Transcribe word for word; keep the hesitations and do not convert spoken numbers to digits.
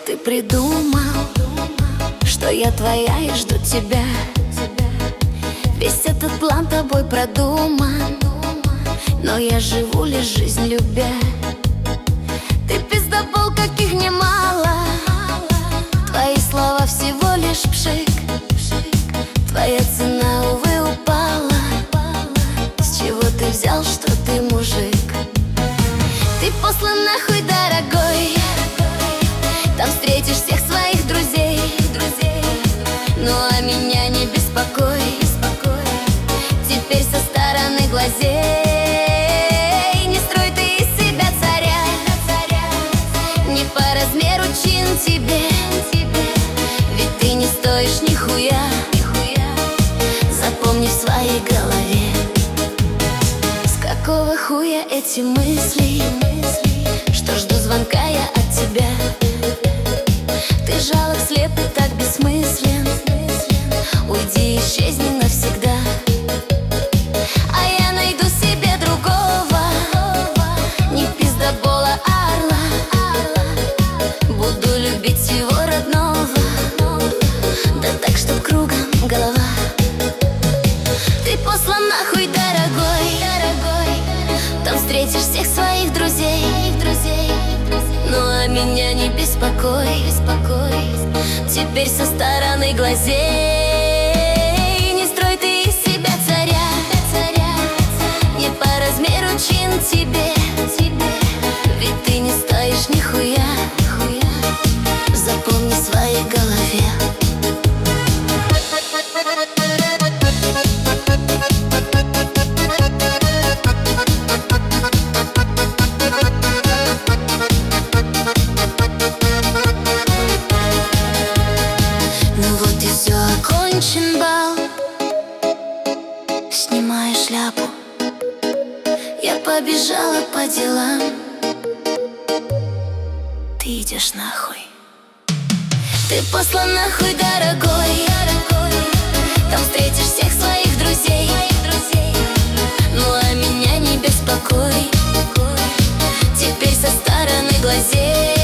Ты придумал, что я твоя и жду тебя. Весь этот план тобой продуман, но я живу лишь жизнь любя. Ты пиздобол, каких немало. Твои слова всего лишь пшик. Твоя цена, увы, упала. С чего ты взял, что ты мужик? Ты послан нахуй, дорогой. Там встретишь всех своих друзей. Ну а меня не беспокой. Теперь со стороны глазей. Не строй ты из себя царя. Не по размеру чин тебе. Ведь ты не стоишь нихуя. Запомни в своей голове. С какого хуя эти мысли, что жду звонка я от тебя? Ты жалок, слеп и так бессмыслен. Уйди, исчезни навсегда. А я найду себе другого. Не пиздобола, орла. Буду любить его родного. Да так, чтоб кругом голова. Ты послан нахуй, дорогой. Там встретишь всех своих друзей. Ну а меня не беспокой. Теперь со стороны глазей. Не строй ты из себя царя. Не по размеру чин тебе. Ведь ты не стоишь нихуя. Запомни в своей голове. Окончен бал, снимаю шляпу. Я побежала по делам. Ты идешь нахуй. Ты послан нахуй, дорогой. Там встретишь всех своих друзей. Ну а меня не беспокой. Теперь со стороны глазей.